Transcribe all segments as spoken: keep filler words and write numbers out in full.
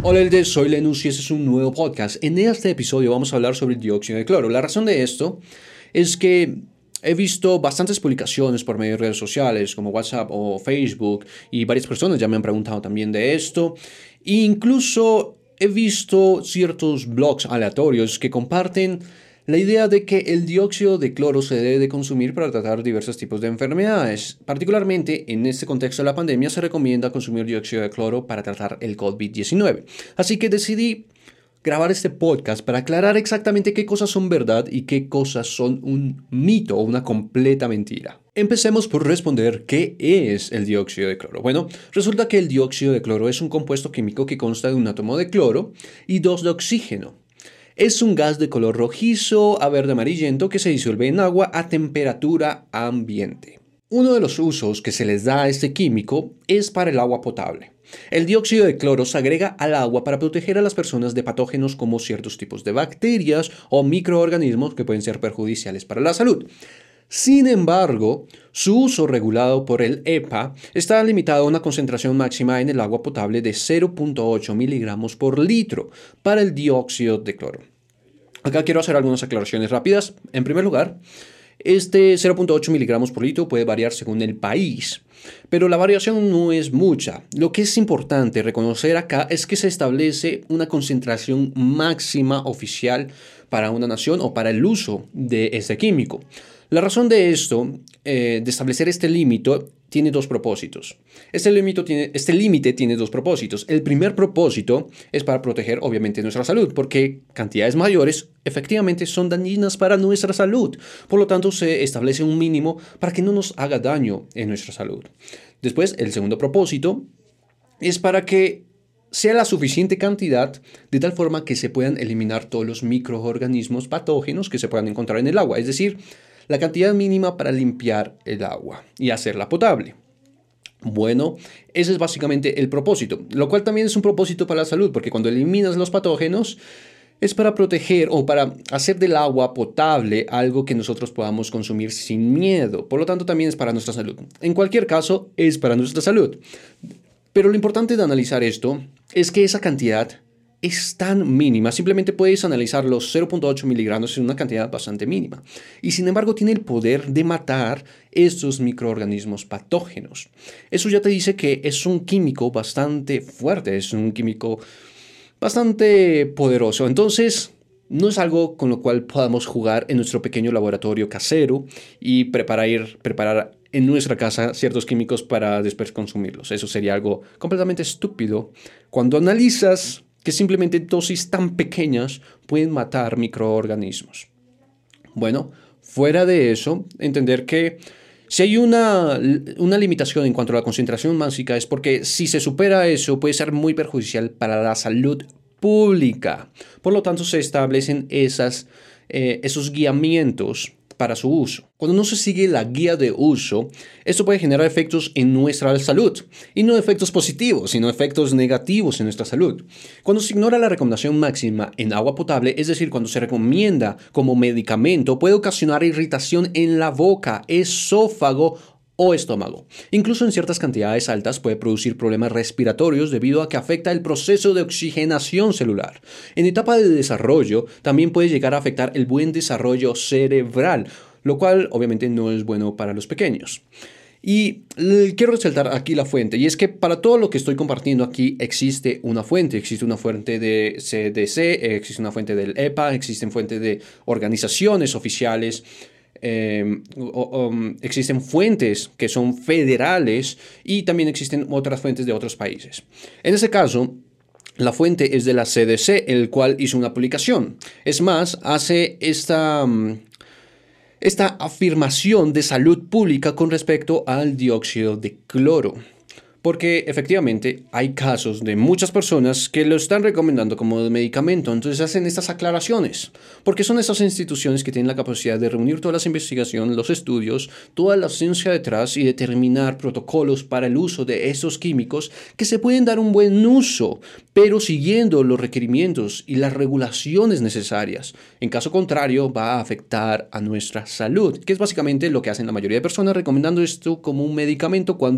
Hola, Eldes, soy Lenus y este es un nuevo podcast. En este episodio vamos a hablar sobre el dióxido de cloro. La razón de esto es que he visto bastantes publicaciones por medio de redes sociales como WhatsApp o Facebook y varias personas ya me han preguntado también de esto. E incluso he visto ciertos blogs aleatorios que comparten la idea de que el dióxido de cloro se debe de consumir para tratar diversos tipos de enfermedades. Particularmente en este contexto de la pandemia se recomienda consumir dióxido de cloro para tratar el COVID diecinueve. Así que decidí grabar este podcast para aclarar exactamente qué cosas son verdad y qué cosas son un mito o una completa mentira. Empecemos por responder qué es el dióxido de cloro. Bueno, resulta que el dióxido de cloro es un compuesto químico que consta de un átomo de cloro y dos de oxígeno. Es un gas de color rojizo a verde amarillento que se disuelve en agua a temperatura ambiente. Uno de los usos que se les da a este químico es para el agua potable. El dióxido de cloro se agrega al agua para proteger a las personas de patógenos como ciertos tipos de bacterias o microorganismos que pueden ser perjudiciales para la salud. Sin embargo, su uso regulado por el E P A está limitado a una concentración máxima en el agua potable de cero punto ocho miligramos por litro para el dióxido de cloro. Acá quiero hacer algunas aclaraciones rápidas. En primer lugar, este cero punto ocho miligramos por litro puede variar según el país, pero la variación no es mucha. Lo que es importante reconocer acá es que se establece una concentración máxima oficial para una nación o para el uso de este químico. La razón de esto, eh, de establecer este límite, tiene dos propósitos. Este límite tiene, este límite tiene dos propósitos. El primer propósito es para proteger, obviamente, nuestra salud, porque cantidades mayores efectivamente son dañinas para nuestra salud. Por lo tanto, se establece un mínimo para que no nos haga daño en nuestra salud. Después, el segundo propósito es para que sea la suficiente cantidad de tal forma que se puedan eliminar todos los microorganismos patógenos que se puedan encontrar en el agua. Es decir, la cantidad mínima para limpiar el agua y hacerla potable. Bueno, ese es básicamente el propósito, lo cual también es un propósito para la salud, porque cuando eliminas los patógenos es para proteger o para hacer del agua potable algo que nosotros podamos consumir sin miedo. Por lo tanto, también es para nuestra salud. En cualquier caso, es para nuestra salud. Pero lo importante de analizar esto es que esa cantidad es tan mínima, simplemente puedes analizar los cero punto ocho miligramos en una cantidad bastante mínima. Y sin embargo tiene el poder de matar estos microorganismos patógenos. Eso ya te dice que es un químico bastante fuerte, es un químico bastante poderoso. Entonces, no es algo con lo cual podamos jugar en nuestro pequeño laboratorio casero y preparar, preparar en nuestra casa ciertos químicos para después consumirlos. Eso sería algo completamente estúpido cuando analizas que simplemente dosis tan pequeñas pueden matar microorganismos. Bueno, fuera de eso, entender que si hay una, una limitación en cuanto a la concentración máxima es porque si se supera eso puede ser muy perjudicial para la salud pública. Por lo tanto, se establecen esas, eh, esos guiamientos para su uso. Cuando no se sigue la guía de uso, esto puede generar efectos en nuestra salud. Y no efectos positivos, sino efectos negativos en nuestra salud. Cuando se ignora la recomendación máxima en agua potable, es decir, cuando se recomienda como medicamento, puede ocasionar irritación en la boca, esófago o estómago. Incluso en ciertas cantidades altas puede producir problemas respiratorios debido a que afecta el proceso de oxigenación celular. En etapa de desarrollo también puede llegar a afectar el buen desarrollo cerebral, lo cual obviamente no es bueno para los pequeños. Y quiero resaltar aquí la fuente, y es que para todo lo que estoy compartiendo aquí existe una fuente, existe una fuente de C D C, existe una fuente del E P A, existen fuentes de organizaciones oficiales. Eh, o, um, existen fuentes que son federales y también existen otras fuentes de otros países. En este caso, la fuente es de la C D C, el cual hizo una publicación. Es más, hace esta, um, esta afirmación de salud pública con respecto al dióxido de cloro. Porque efectivamente hay casos de muchas personas que lo están recomendando como medicamento, entonces hacen estas aclaraciones, porque son esas instituciones que tienen la capacidad de reunir todas las investigaciones, los estudios, toda la ciencia detrás y determinar protocolos para el uso de estos químicos que se pueden dar un buen uso, pero siguiendo los requerimientos y las regulaciones necesarias. En caso contrario, va a afectar a nuestra salud, que es básicamente lo que hacen la mayoría de personas recomendando esto como un medicamento cuando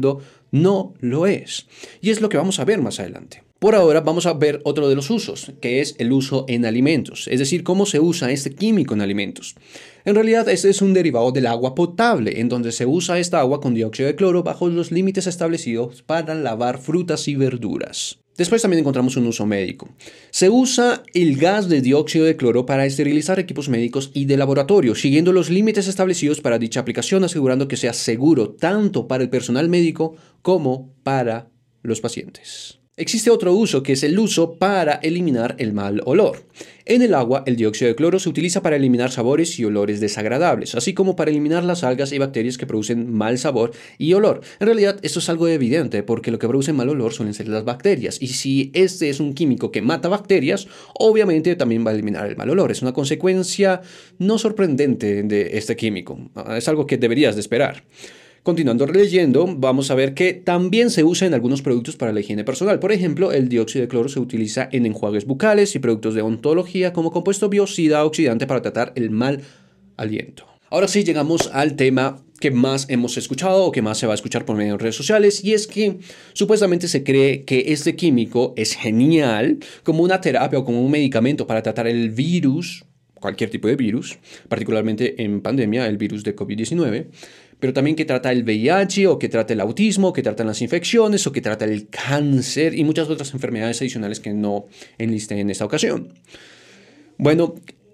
No lo es. Y es lo que vamos a ver más adelante. Por ahora vamos a ver otro de los usos, que es el uso en alimentos, es decir, cómo se usa este químico en alimentos. En realidad, este es un derivado del agua potable, en donde se usa esta agua con dióxido de cloro bajo los límites establecidos para lavar frutas y verduras. Después también encontramos un uso médico. Se usa el gas de dióxido de cloro para esterilizar equipos médicos y de laboratorio, siguiendo los límites establecidos para dicha aplicación, asegurando que sea seguro tanto para el personal médico como para los pacientes. Existe otro uso, que es el uso para eliminar el mal olor. En el agua, el dióxido de cloro se utiliza para eliminar sabores y olores desagradables, así como para eliminar las algas y bacterias que producen mal sabor y olor. En realidad, esto es algo evidente, porque lo que produce mal olor suelen ser las bacterias, y si este es un químico que mata bacterias, obviamente también va a eliminar el mal olor. Es una consecuencia no sorprendente de este químico. Es algo que deberías de esperar. Continuando leyendo, vamos a ver que también se usa en algunos productos para la higiene personal. Por ejemplo, el dióxido de cloro se utiliza en enjuagues bucales y productos de odontología como compuesto biocida oxidante para tratar el mal aliento. Ahora sí, llegamos al tema que más hemos escuchado o que más se va a escuchar por medio de redes sociales, y es que supuestamente se cree que este químico es genial como una terapia o como un medicamento para tratar el virus, cualquier tipo de virus, particularmente en pandemia, el virus de COVID diecinueve, pero también que trata el V I H, o que trata el autismo, o que trata las infecciones, o que trata el cáncer y muchas otras enfermedades adicionales que no enlisté en esta ocasión. Bueno,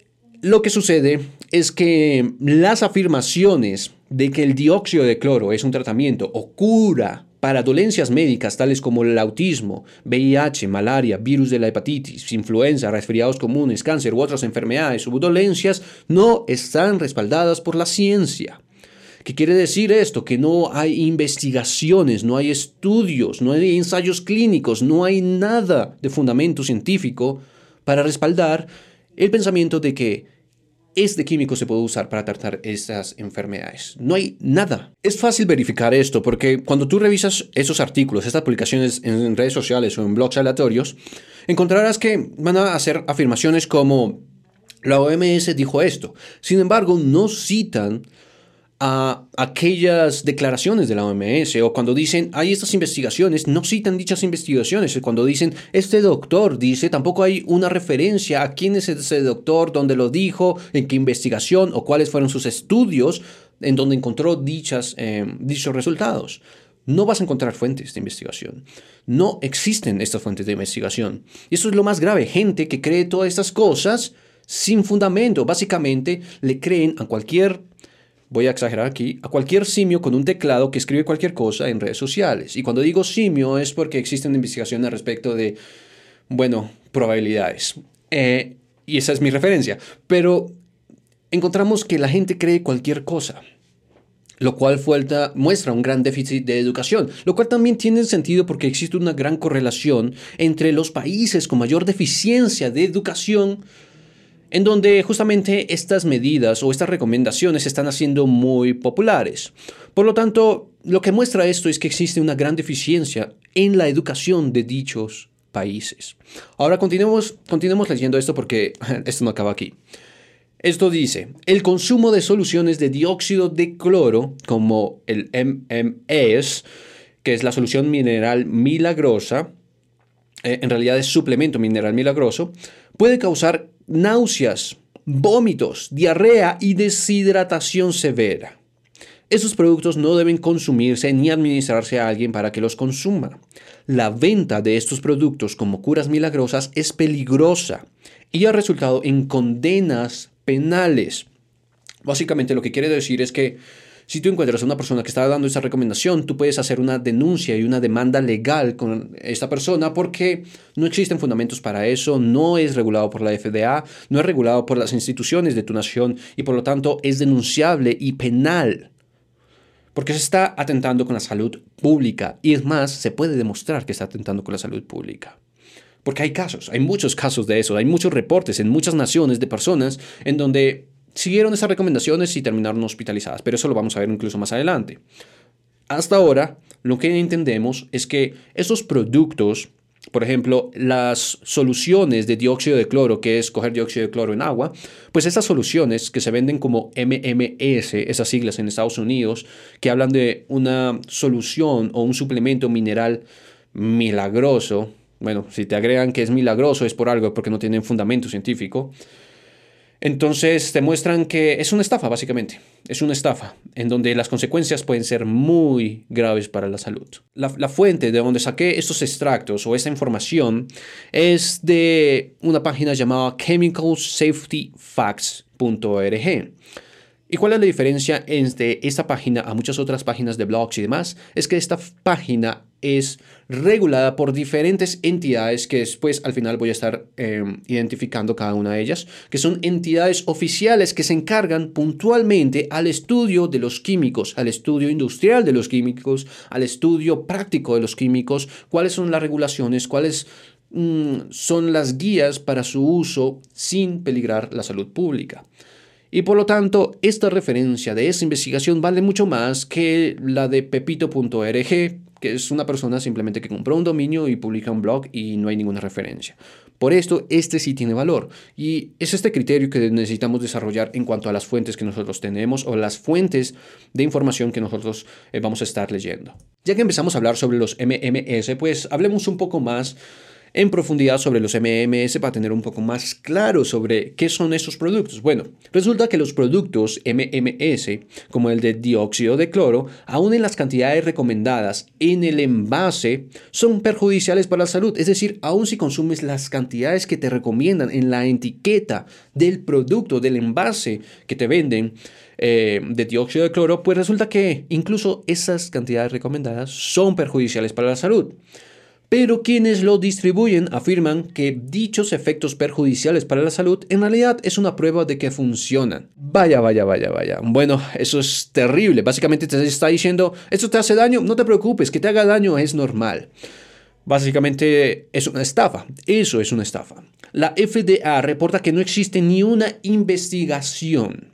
lo que sucede es que las afirmaciones de que el dióxido de cloro es un tratamiento o cura para dolencias médicas tales como el autismo, V I H, malaria, virus de la hepatitis, influenza, resfriados comunes, cáncer u otras enfermedades u dolencias no están respaldadas por la ciencia. ¿Qué quiere decir esto? Que no hay investigaciones, no hay estudios, no hay ensayos clínicos, no hay nada de fundamento científico para respaldar el pensamiento de que este químico se puede usar para tratar estas enfermedades. No hay nada. Es fácil verificar esto porque cuando tú revisas esos artículos, estas publicaciones en redes sociales o en blogs aleatorios, encontrarás que van a hacer afirmaciones como la O M S dijo esto. Sin embargo, no citan a aquellas declaraciones de la O M S, o cuando dicen hay estas investigaciones, no citan dichas investigaciones. Cuando dicen este doctor dice, tampoco hay una referencia a quién es ese doctor, dónde lo dijo, en qué investigación o cuáles fueron sus estudios en donde encontró dichas, eh, dichos resultados. No vas a encontrar fuentes de investigación. No existen estas fuentes de investigación. Y eso es lo más grave. Gente que cree todas estas cosas sin fundamento. Básicamente le creen a cualquier, voy a exagerar aquí, a cualquier simio con un teclado que escribe cualquier cosa en redes sociales. Y cuando digo simio es porque existen investigaciones al respecto de, bueno, probabilidades. Eh, y esa es mi referencia. Pero encontramos que la gente cree cualquier cosa, lo cual falta, muestra un gran déficit de educación, lo cual también tiene sentido porque existe una gran correlación entre los países con mayor deficiencia de educación, en donde justamente estas medidas o estas recomendaciones se están haciendo muy populares. Por lo tanto, lo que muestra esto es que existe una gran deficiencia en la educación de dichos países. Ahora continuemos, continuemos leyendo esto porque esto no acaba aquí. Esto dice, el consumo de soluciones de dióxido de cloro, como el M M S, que es la solución mineral milagrosa, eh, en realidad es suplemento mineral milagroso, puede causar náuseas, vómitos, diarrea y deshidratación severa. Estos productos no deben consumirse ni administrarse a alguien para que los consuma. La venta de estos productos como curas milagrosas es peligrosa y ha resultado en condenas penales. Básicamente lo que quiere decir es que si tú encuentras a una persona que está dando esa recomendación, tú puedes hacer una denuncia y una demanda legal con esta persona porque no existen fundamentos para eso, no es regulado por la F D A, no es regulado por las instituciones de tu nación y por lo tanto es denunciable y penal. Porque se está atentando con la salud pública y es más, se puede demostrar que está atentando con la salud pública. Porque hay casos, hay muchos casos de eso, hay muchos reportes en muchas naciones de personas en donde siguieron esas recomendaciones y terminaron hospitalizadas, pero eso lo vamos a ver incluso más adelante. Hasta ahora, lo que entendemos es que esos productos por ejemplo, las soluciones de dióxido de cloro, que es coger dióxido de cloro en agua, pues estas soluciones que se venden como M M S, esas siglas en Estados Unidos, que hablan de una solución o un suplemento mineral milagroso. Bueno, si te agregan que es milagroso es por algo, porque no tienen fundamento científico. Entonces te muestran que es una estafa, básicamente. Es una estafa, en donde las consecuencias pueden ser muy graves para la salud. La, la fuente de donde saqué estos extractos o esta información es de una página llamada chemical safety facts punto org. ¿Y cuál es la diferencia entre esta página a muchas otras páginas de blogs y demás? Es que esta página es regulada por diferentes entidades que después al final voy a estar eh, identificando cada una de ellas, que son entidades oficiales que se encargan puntualmente al estudio de los químicos, al estudio industrial de los químicos, al estudio práctico de los químicos, cuáles son las regulaciones, cuáles mm, son las guías para su uso sin peligrar la salud pública. Y por lo tanto, esta referencia de esta investigación vale mucho más que la de pepito punto org, que es una persona simplemente que compró un dominio y publica un blog y no hay ninguna referencia. Por esto, este sí tiene valor. Y es este criterio que necesitamos desarrollar en cuanto a las fuentes que nosotros tenemos o las fuentes de información que nosotros eh, vamos a estar leyendo. Ya que empezamos a hablar sobre los M M S, pues hablemos un poco más en profundidad sobre los M M S para tener un poco más claro sobre qué son esos productos. Bueno, resulta que los productos M M S, como el de dióxido de cloro, aún en las cantidades recomendadas en el envase, son perjudiciales para la salud. Es decir, aún si consumes las cantidades que te recomiendan en la etiqueta del producto, del envase que te venden, eh, de dióxido de cloro, pues resulta que incluso esas cantidades recomendadas son perjudiciales para la salud. Pero quienes lo distribuyen afirman que dichos efectos perjudiciales para la salud en realidad es una prueba de que funcionan. Vaya, vaya, vaya, vaya. Bueno, eso es terrible. Básicamente te está diciendo, ¿esto te hace daño? No te preocupes, que te haga daño es normal. Básicamente es una estafa. Eso es una estafa. La F D A reporta que no existe ni una investigación.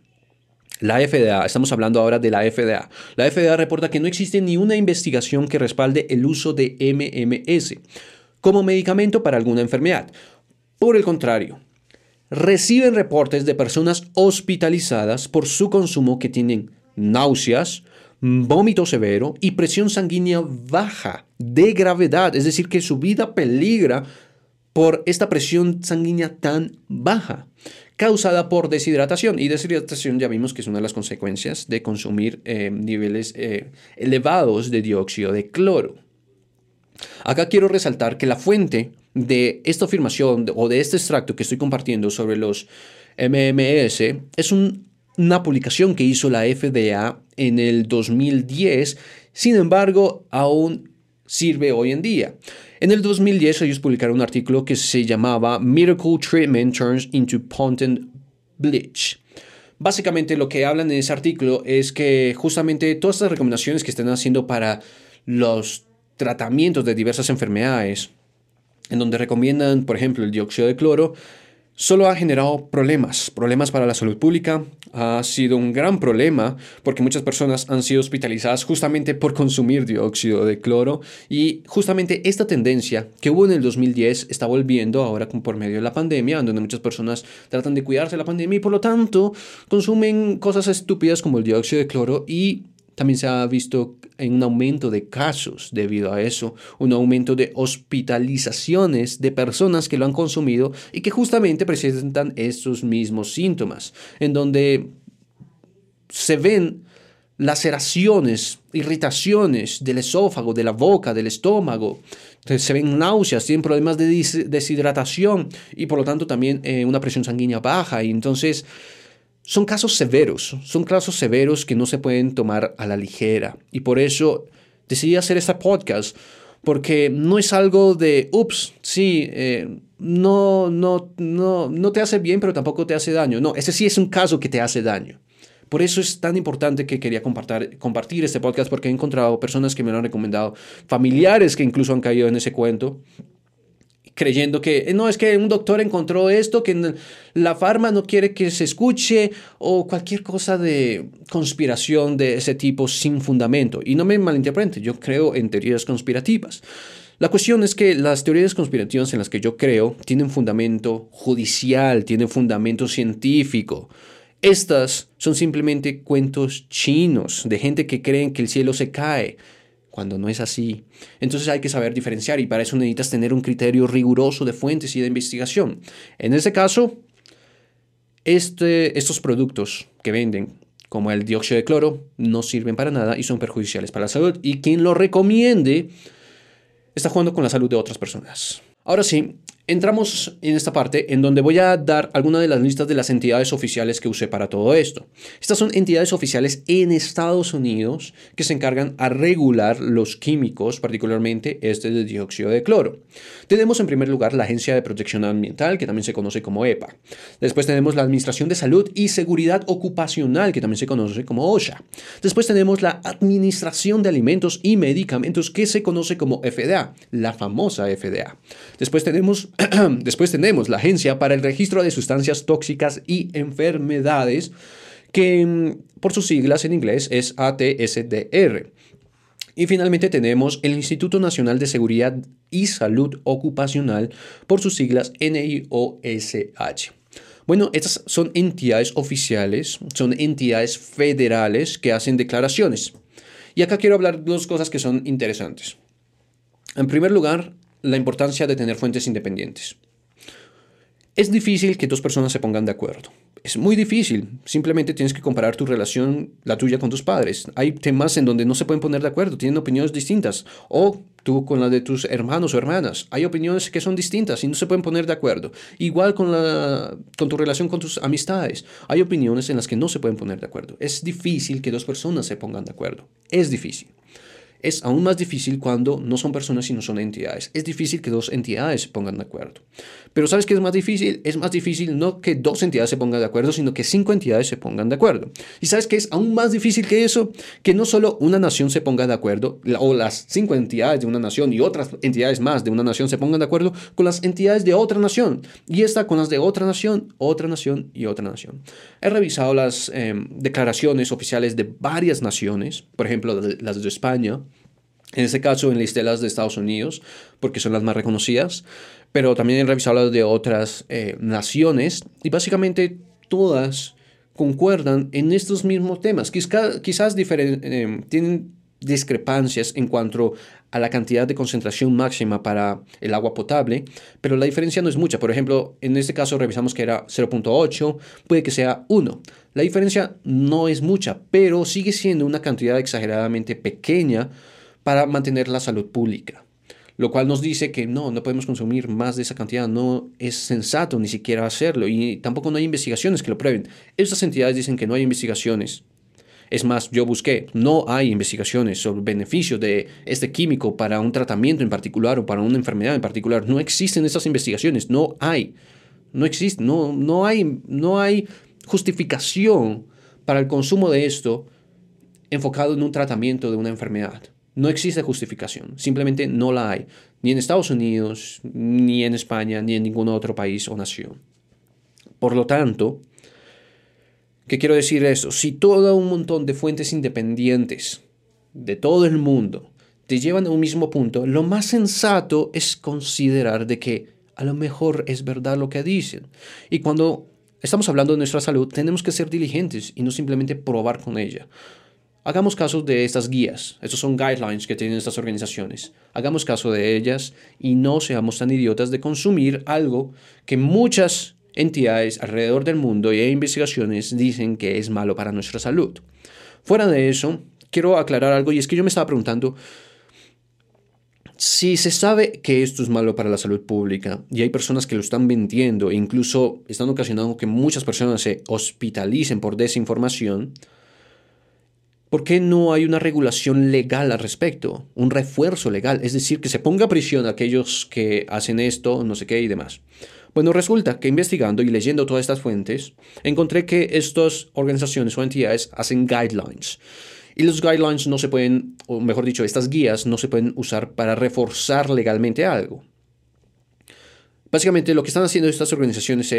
La F D A, estamos hablando ahora de la F D A. La F D A reporta que no existe ni una investigación que respalde el uso de M M S como medicamento para alguna enfermedad. Por el contrario, reciben reportes de personas hospitalizadas por su consumo que tienen náuseas, vómito severo y presión sanguínea baja de gravedad. Es decir, que su vida peligra por esta presión sanguínea tan baja, causada por deshidratación. Y deshidratación ya vimos que es una de las consecuencias de consumir eh, niveles eh, elevados de dióxido de cloro. Acá quiero resaltar que la fuente de esta afirmación o de este extracto que estoy compartiendo sobre los M M S es un, una publicación que hizo la F D A en el dos mil diez. Sin embargo, aún sirve hoy en día. En el dos mil diez ellos publicaron un artículo que se llamaba Miracle Treatment Turns into Potent Bleach. Básicamente lo que hablan en ese artículo es que justamente todas estas recomendaciones que están haciendo para los tratamientos de diversas enfermedades, en donde recomiendan, por ejemplo, el dióxido de cloro, solo ha generado problemas, problemas para la salud pública. Ha sido un gran problema porque muchas personas han sido hospitalizadas justamente por consumir dióxido de cloro, y justamente esta tendencia que hubo en el dos mil diez está volviendo ahora por medio de la pandemia, donde muchas personas tratan de cuidarse de la pandemia y por lo tanto consumen cosas estúpidas como el dióxido de cloro, y también se ha visto un aumento de casos debido a eso, un aumento de hospitalizaciones de personas que lo han consumido y que justamente presentan estos mismos síntomas, en donde se ven laceraciones, irritaciones del esófago, de la boca, del estómago. Entonces, se ven náuseas, tienen problemas de deshidratación y por lo tanto también eh, una presión sanguínea baja. Y entonces son casos severos, son casos severos que no se pueden tomar a la ligera. Y por eso decidí hacer este podcast, porque no es algo de, ups, sí, eh, no, no, no, no te hace bien, pero tampoco te hace daño. No, ese sí es un caso que te hace daño. Por eso es tan importante que quería compartir, compartir este podcast, porque he encontrado personas que me lo han recomendado, familiares que incluso han caído en ese cuento, creyendo que no, es que un doctor encontró esto, que la farma no quiere que se escuche, o cualquier cosa de conspiración de ese tipo sin fundamento. Y no me malinterprete, yo creo en teorías conspirativas. La cuestión es que las teorías conspirativas en las que yo creo tienen fundamento judicial, tienen fundamento científico. Estas son simplemente cuentos chinos de gente que creen que el cielo se cae, cuando no es así. Entonces hay que saber diferenciar y para eso necesitas tener un criterio riguroso de fuentes y de investigación. En este caso, este, estos productos que venden, como el dióxido de cloro, no sirven para nada y son perjudiciales para la salud. Y quien lo recomiende está jugando con la salud de otras personas. Ahora sí, entramos en esta parte en donde voy a dar algunas de las listas de las entidades oficiales que usé para todo esto. Estas son entidades oficiales en Estados Unidos que se encargan a regular los químicos, particularmente este de dióxido de cloro. Tenemos en primer lugar la Agencia de Protección Ambiental, que también se conoce como E P A. Después tenemos la Administración de Salud y Seguridad Ocupacional, que también se conoce como OSHA. Después tenemos la Administración de Alimentos y Medicamentos, que se conoce como F D A, la famosa F D A. Después tenemos Después tenemos la Agencia para el Registro de Sustancias Tóxicas y Enfermedades, que por sus siglas en inglés es A T S D R. Y finalmente tenemos el Instituto Nacional de Seguridad y Salud Ocupacional, por sus siglas N I O S H. Bueno, estas son entidades oficiales, son entidades federales que hacen declaraciones. Y acá quiero hablar de dos cosas que son interesantes. En primer lugar, la importancia de tener fuentes independientes. Es difícil que dos personas se pongan de acuerdo. Es muy difícil. Simplemente tienes que comparar tu relación, la tuya con tus padres. Hay temas en donde no se pueden poner de acuerdo, tienen opiniones distintas. O tú con la de tus hermanos o hermanas. Hay opiniones que son distintas y no se pueden poner de acuerdo. Igual con, la, con tu relación con tus amistades. Hay opiniones en las que no se pueden poner de acuerdo. Es difícil que dos personas se pongan de acuerdo. Es difícil. Es aún más difícil cuando no son personas sino son entidades. Es difícil que dos entidades se pongan de acuerdo. Pero ¿sabes qué es más difícil? Es más difícil no que dos entidades se pongan de acuerdo, sino que cinco entidades se pongan de acuerdo. ¿Y sabes qué es aún más difícil que eso? Que no solo una nación se ponga de acuerdo, o las cinco entidades de una nación y otras entidades más de una nación se pongan de acuerdo con las entidades de otra nación. Y esta con las de otra nación, otra nación y otra nación. He revisado las eh, declaraciones oficiales de varias naciones, por ejemplo, las de España. En este caso, enlisté las de Estados Unidos, porque son las más reconocidas, pero también he revisado las de otras eh, naciones, y básicamente todas concuerdan en estos mismos temas. Quizás, quizás diferen, eh, tienen discrepancias en cuanto a la cantidad de concentración máxima para el agua potable, pero la diferencia no es mucha. Por ejemplo, en este caso revisamos que era cero punto ocho, puede que sea uno. La diferencia no es mucha, pero sigue siendo una cantidad exageradamente pequeña para mantener la salud pública, lo cual nos dice que no, no podemos consumir más de esa cantidad, no es sensato ni siquiera hacerlo y tampoco no hay investigaciones que lo prueben. Estas entidades dicen que no hay investigaciones. Es más, yo busqué, no hay investigaciones sobre beneficios de este químico para un tratamiento en particular o para una enfermedad en particular. No existen esas investigaciones, no hay, no existe, no, no hay, no hay justificación para el consumo de esto enfocado en un tratamiento de una enfermedad. No existe justificación, simplemente no la hay, ni en Estados Unidos, ni en España, ni en ningún otro país o nación. Por lo tanto, ¿qué quiero decir esto? Si todo un montón de fuentes independientes de todo el mundo te llevan a un mismo punto, lo más sensato es considerar de que a lo mejor es verdad lo que dicen. Y cuando estamos hablando de nuestra salud, tenemos que ser diligentes y no simplemente probar con ella. Hagamos caso de estas guías, estos son guidelines que tienen estas organizaciones. Hagamos caso de ellas y no seamos tan idiotas de consumir algo que muchas entidades alrededor del mundo y hay investigaciones dicen que es malo para nuestra salud. Fuera de eso, quiero aclarar algo y es que yo me estaba preguntando si se sabe que esto es malo para la salud pública y hay personas que lo están vendiendo e incluso están ocasionando que muchas personas se hospitalicen por desinformación. ¿Por qué no hay una regulación legal al respecto? Un refuerzo legal, es decir, que se ponga a prisión a aquellos que hacen esto, no sé qué y demás. Bueno, resulta que investigando y leyendo todas estas fuentes, encontré que estas organizaciones o entidades hacen guidelines. Y los guidelines no se pueden, o mejor dicho, estas guías no se pueden usar para reforzar legalmente algo. Básicamente lo que están haciendo estas organizaciones es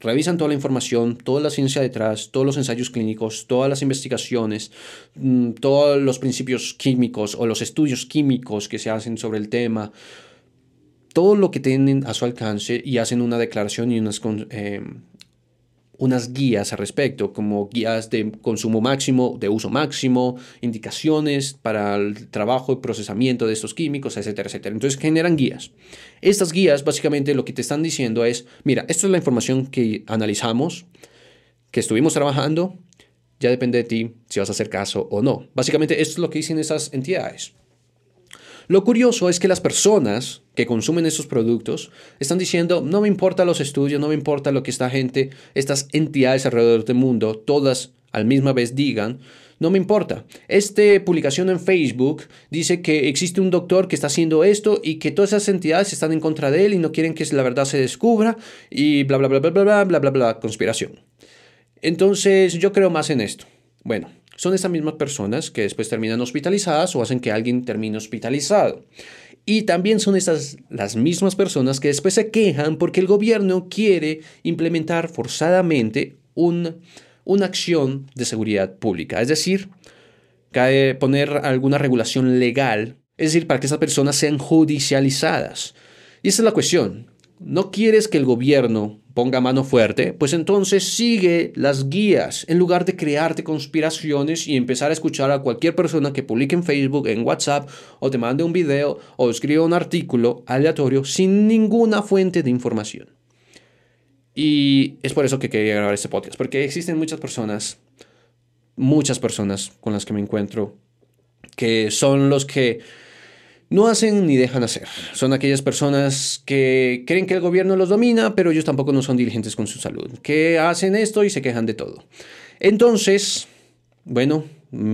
revisan toda la información, toda la ciencia detrás, todos los ensayos clínicos, todas las investigaciones, todos los principios químicos o los estudios químicos que se hacen sobre el tema, todo lo que tienen a su alcance y hacen una declaración y unas, eh, unas guías al respecto, como guías de consumo máximo, de uso máximo, indicaciones para el trabajo y procesamiento de estos químicos, etcétera, etcétera. Entonces generan guías. Estas guías básicamente lo que te están diciendo es, mira, esto es la información que analizamos, que estuvimos trabajando, ya depende de ti si vas a hacer caso o no. Básicamente esto es lo que dicen esas entidades. Lo curioso es que las personas que consumen estos productos están diciendo, no me importa los estudios, no me importa lo que esta gente, estas entidades alrededor del mundo, todas al misma vez digan, no me importa. Esta publicación en Facebook dice que existe un doctor que está haciendo esto y que todas esas entidades están en contra de él y no quieren que la verdad se descubra y bla, bla, bla, bla, bla, bla, bla, bla, bla, conspiración. Entonces yo creo más en esto. Bueno. Son estas mismas personas que después terminan hospitalizadas o hacen que alguien termine hospitalizado. Y también son estas las mismas personas que después se quejan porque el gobierno quiere implementar forzadamente un, una acción de seguridad pública. Es decir, cae poner alguna regulación legal, es decir, para que esas personas sean judicializadas. Y esa es la cuestión. ¿No quieres que el gobierno ponga mano fuerte? Pues entonces sigue las guías en lugar de crearte conspiraciones y empezar a escuchar a cualquier persona que publique en Facebook, en WhatsApp o te mande un video o escriba un artículo aleatorio sin ninguna fuente de información. Y es por eso que quería grabar este podcast, porque existen muchas personas, muchas personas con las que me encuentro que son los que no hacen ni dejan hacer. Son aquellas personas que creen que el gobierno los domina, pero ellos tampoco no son diligentes con su salud, que hacen esto y se quejan de todo. Entonces, bueno,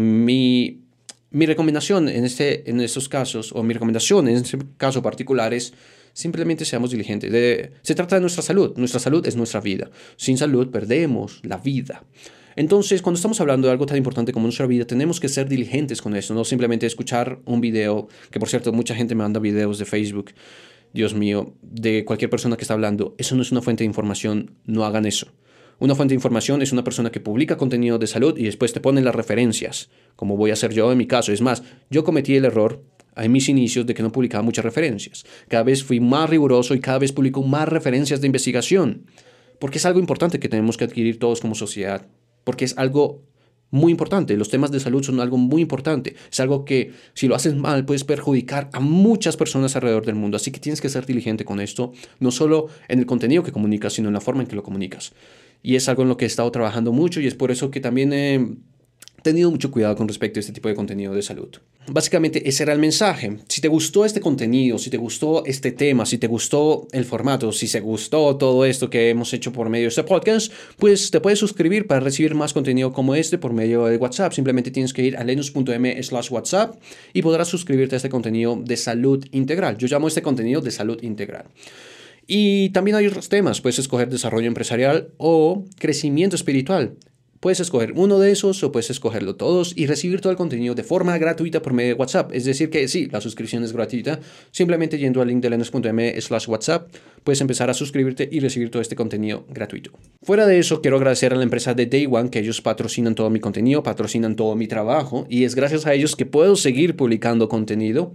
mi, mi recomendación en, este, en estos casos, o mi recomendación en este caso particular es simplemente seamos diligentes. De, se trata de nuestra salud. Nuestra salud es nuestra vida. Sin salud perdemos la vida. Entonces, cuando estamos hablando de algo tan importante como nuestra vida, tenemos que ser diligentes con eso, no simplemente escuchar un video, que por cierto, mucha gente me manda videos de Facebook, Dios mío, de cualquier persona que está hablando. Eso no es una fuente de información, no hagan eso. Una fuente de información es una persona que publica contenido de salud y después te pone las referencias, como voy a hacer yo en mi caso. Es más, yo cometí el error en mis inicios de que no publicaba muchas referencias. Cada vez fui más riguroso y cada vez publico más referencias de investigación, porque es algo importante que tenemos que adquirir todos como sociedad. Porque es algo muy importante. Los temas de salud son algo muy importante. Es algo que, si lo haces mal, puedes perjudicar a muchas personas alrededor del mundo. Así que tienes que ser diligente con esto, no solo en el contenido que comunicas, sino en la forma en que lo comunicas. Y es algo en lo que he estado trabajando mucho y es por eso que también he tenido mucho cuidado con respecto a este tipo de contenido de salud. Básicamente ese era el mensaje. Si te gustó este contenido, si te gustó este tema, si te gustó el formato, si te gustó todo esto que hemos hecho por medio de este podcast, pues te puedes suscribir para recibir más contenido como este por medio de WhatsApp. Simplemente tienes que ir a lenus.m slash WhatsApp y podrás suscribirte a este contenido de salud integral. Yo llamo este contenido de salud integral. Y también hay otros temas. Puedes escoger desarrollo empresarial o crecimiento espiritual. Puedes escoger uno de esos o puedes escogerlo todos y recibir todo el contenido de forma gratuita por medio de WhatsApp. Es decir que sí, la suscripción es gratuita. Simplemente yendo al link de lenus.m slash WhatsApp puedes empezar a suscribirte y recibir todo este contenido gratuito. Fuera de eso, quiero agradecer a la empresa de Day One, que ellos patrocinan todo mi contenido, patrocinan todo mi trabajo y es gracias a ellos que puedo seguir publicando contenido.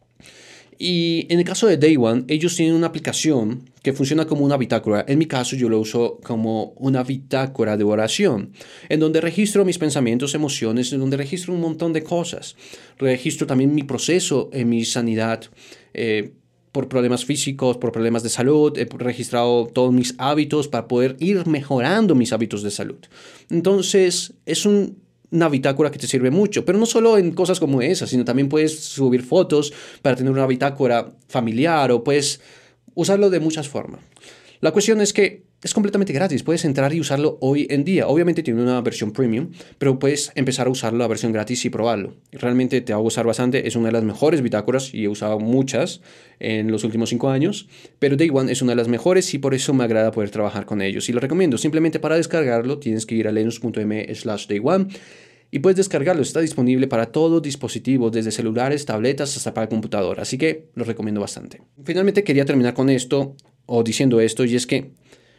Y en el caso de Day One, ellos tienen una aplicación que funciona como una bitácora. En mi caso, yo lo uso como una bitácora de oración, en donde registro mis pensamientos, emociones, en donde registro un montón de cosas. Registro también mi proceso en mi sanidad, eh, por problemas físicos, por problemas de salud. He registrado todos mis hábitos para poder ir mejorando mis hábitos de salud. Entonces, es un... una bitácora que te sirve mucho, pero no solo en cosas como esas, sino también puedes subir fotos para tener una bitácora familiar o puedes usarlo de muchas formas. La cuestión es que es completamente gratis, puedes entrar y usarlo hoy en día. Obviamente tiene una versión premium, pero puedes empezar a usarlo la versión gratis y probarlo. Realmente te va a gustar bastante, es una de las mejores bitácoras y he usado muchas en los últimos cinco años, pero Day One es una de las mejores y por eso me agrada poder trabajar con ellos. Y lo recomiendo, simplemente para descargarlo tienes que ir a lenus.m slash Day One y puedes descargarlo, está disponible para todo dispositivo, desde celulares, tabletas hasta para computadora, así que lo recomiendo bastante. Finalmente quería terminar con esto o diciendo esto y es que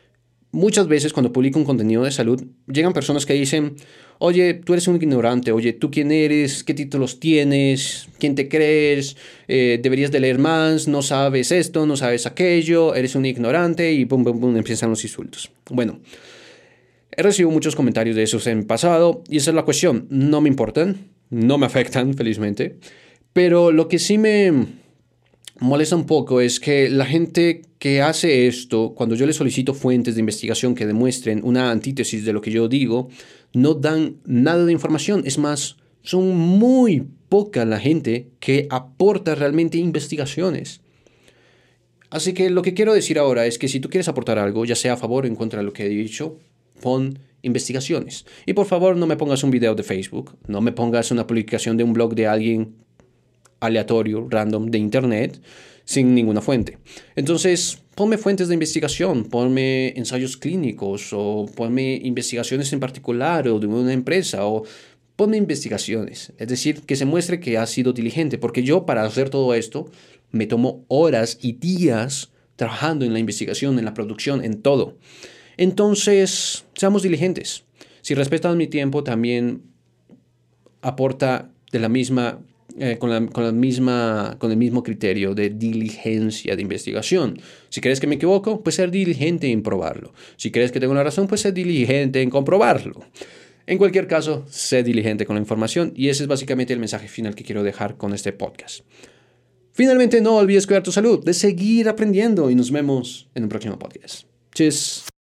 muchas veces cuando publico un contenido de salud, llegan personas que dicen, oye, tú eres un ignorante, oye, ¿tú quién eres? ¿Qué títulos tienes? ¿Quién te crees? Eh, deberías de leer más, no sabes esto, no sabes aquello, eres un ignorante y pum, pum, pum, empiezan los insultos. Bueno, he recibido muchos comentarios de esos en pasado y esa es la cuestión. No me importan, no me afectan, felizmente, pero lo que sí me molesta un poco es que la gente que hace esto, cuando yo les solicito fuentes de investigación que demuestren una antítesis de lo que yo digo, no dan nada de información. Es más, son muy poca la gente que aporta realmente investigaciones. Así que lo que quiero decir ahora es que si tú quieres aportar algo, ya sea a favor o en contra de lo que he dicho, pon investigaciones. Y por favor no me pongas un video de Facebook, no me pongas una publicación de un blog de alguien aleatorio, random, de internet, sin ninguna fuente. Entonces, ponme fuentes de investigación, ponme ensayos clínicos o ponme investigaciones en particular o de una empresa o ponme investigaciones. Es decir, que se muestre que has sido diligente, porque yo para hacer todo esto me tomo horas y días trabajando en la investigación, en la producción, en todo. Entonces, seamos diligentes. Si respetas mi tiempo, también aporta de la misma Eh, con, la, con, la misma, con el mismo criterio de diligencia de investigación. Si crees que me equivoco, pues ser diligente en probarlo. Si crees que tengo una razón, pues ser diligente en comprobarlo. En cualquier caso, sé diligente con la información y ese es básicamente el mensaje final que quiero dejar con este podcast. Finalmente, no olvides cuidar tu salud, de seguir aprendiendo y nos vemos en un próximo podcast. Cheers.